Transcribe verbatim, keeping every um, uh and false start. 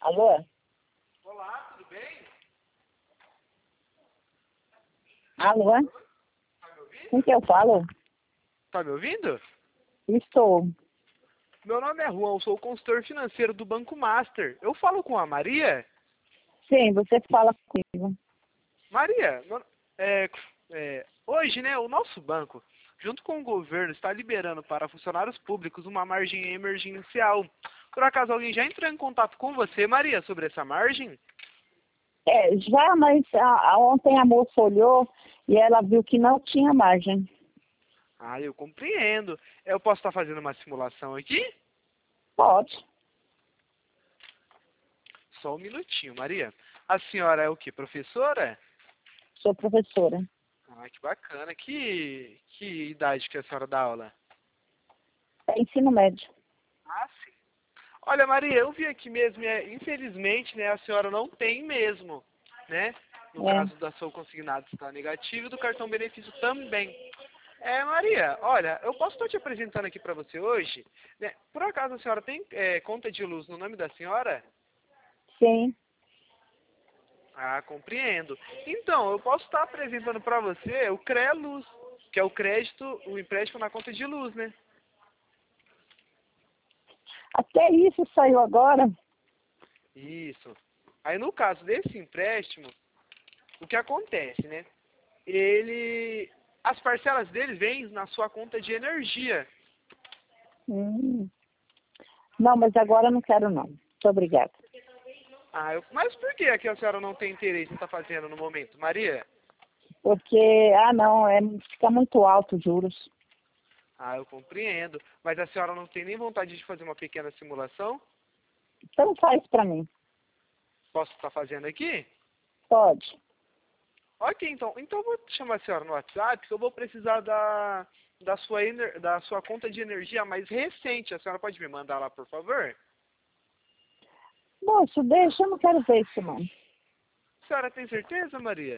Alô? Olá, tudo bem? Alô? Tá me ouvindo? Com que eu falo? Tá me ouvindo? Estou. Meu nome é Juan, eu sou o consultor financeiro do Banco Master. Eu falo com a Maria? Sim, você fala comigo. Maria, meu- é, é, hoje, né, o nosso banco, junto com o governo, está liberando para funcionários públicos uma margem emergencial. Por acaso alguém já entrou em contato com você, Maria, sobre essa margem? É, já, mas a, a- ontem a moça olhou e ela viu que não tinha margem. Ah, eu compreendo. Eu posso estar fazendo uma simulação aqui? Pode. Só um minutinho, Maria. A senhora é o quê? Professora? Sou professora. Ah, que bacana. Que, que idade que a senhora dá aula? É ensino médio. Ah, sim. Olha, Maria, eu vi aqui mesmo, e é, infelizmente, né, a senhora não tem mesmo, né? No É. caso da sua consignado está negativo e do cartão benefício também. É, Maria, olha, eu posso estar te apresentando aqui para você hoje, né? Por acaso a senhora tem é, conta de luz no nome da senhora? Sim. Ah, compreendo. Então, eu posso estar apresentando para você o CRELUZ, que é o crédito, o empréstimo na conta de luz, né? Até isso saiu agora. Isso. Aí no caso desse empréstimo, o que acontece, né? Ele, as parcelas dele vêm na sua conta de energia. Hum. Não, mas agora eu não quero não. Muito obrigada. Ah, eu, mas por que é que a senhora não tem interesse em estar fazendo no momento, Maria? Porque, ah não, é, fica muito alto os juros. Ah, eu compreendo. Mas a senhora não tem nem vontade de fazer uma pequena simulação? Então faz para mim. Posso estar fazendo aqui? Pode. Ok, então. Então eu vou chamar a senhora no WhatsApp que eu vou precisar da, da, sua, ener, da sua conta de energia mais recente. A senhora pode me mandar lá, por favor? Moço, deixa, eu não quero ver isso não. A senhora tem certeza, Maria?